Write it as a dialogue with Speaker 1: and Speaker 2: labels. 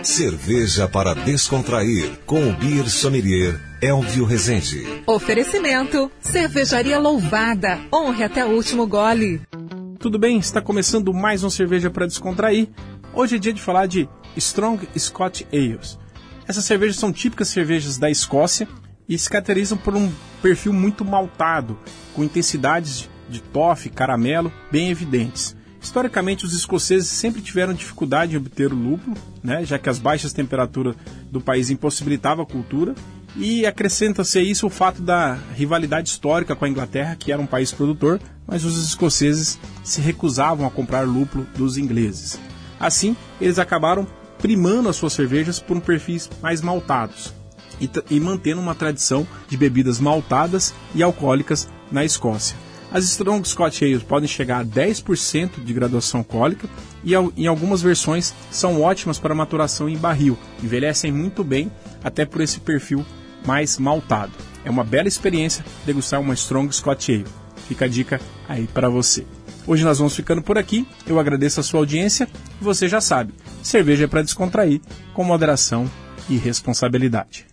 Speaker 1: Cerveja para descontrair, com o Beer Sommelier Elvio Rezende.
Speaker 2: Oferecimento, Cervejaria Louvada, honre até o último gole.
Speaker 3: Tudo bem? Está começando mais um Cerveja para Descontrair. Hoje é dia de falar de Strong Scotch Ales. Essas cervejas são típicas cervejas da Escócia e se caracterizam por um perfil muito maltado, com intensidades de toffee, caramelo bem evidentes. Historicamente, os escoceses sempre tiveram dificuldade em obter o lúpulo, já que as baixas temperaturas do país impossibilitavam a cultura, e acrescenta-se a isso o fato da rivalidade histórica com a Inglaterra, que era um país produtor, mas os escoceses se recusavam a comprar lúpulo dos ingleses. Assim, eles acabaram primando as suas cervejas por perfis mais maltados e mantendo uma tradição de bebidas maltadas e alcoólicas na Escócia. As Strong Scotch Ales podem chegar a 10% de graduação alcoólica e em algumas versões são ótimas para maturação em barril, envelhecem muito bem até por esse perfil mais maltado. É uma bela experiência degustar uma Strong Scotch Ale. Fica a dica aí para você. Hoje nós vamos ficando por aqui, eu agradeço a sua audiência e você já sabe, cerveja é para descontrair, com moderação e responsabilidade.